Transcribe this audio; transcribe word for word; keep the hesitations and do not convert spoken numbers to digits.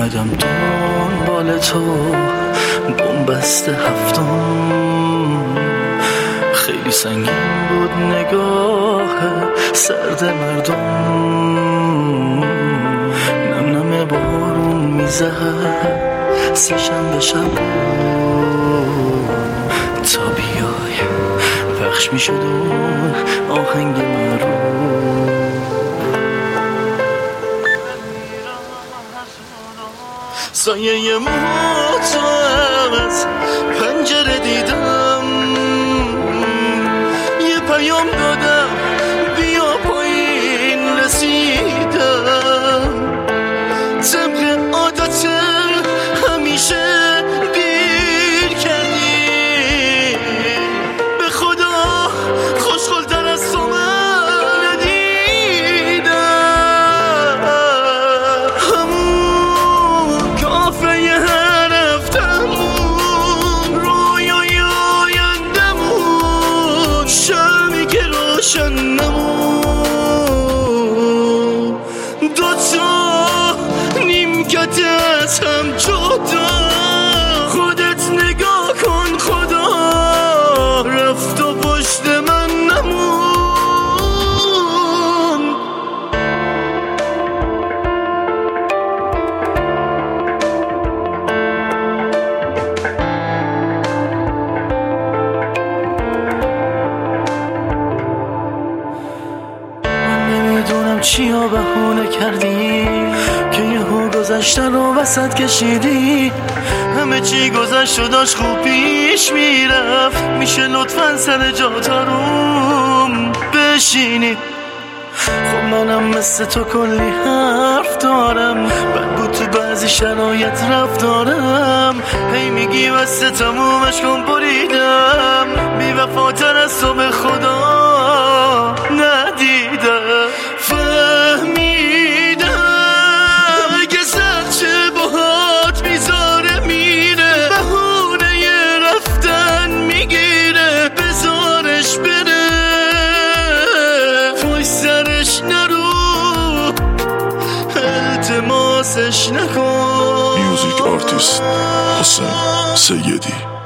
اومدم دنبال تو بنبست هفتم، خیلی سنگین بود نگاه سرد مردم، نم نم بارون میزد سه شنبه شب تا بیای پخش میشد اون آهنگ معروف. سایه موتو از پنجره دیدم، یه پیام دادم بیا پایین رسیدم، طبق عادت همیشه دیر کردی، به خدا خوشحال‌تر از تو من ندیدم. همون کافه رفتمون، رویای آیندمون، شمی که روشن نمون، دوتا نیمکت از هم جدا، خودت نگاه کن خدا رفت و پشت من نمون. من نمیدونم چیا بهونه کردی که یهو گذشته رو وسط کشیدی، همه چی گذشت و داشت خوب پیش میرفت، میشه لطفاً سر جات آروم بشینی؟ خب منم مثل تو کلی حرف دارم، بد بود تو بعضی شرایط رفتارم، هی میگی واسه تمومش کن بریدم، بی وفاتر از تو به خدا ندیدم. فهمیدم اگه سرچه باهات میذاره میره، بهونه رفتن میگیره، بذارش بره پای سرش نرو، التماسش نکن. میوزیک آرتیست حسین سیدی.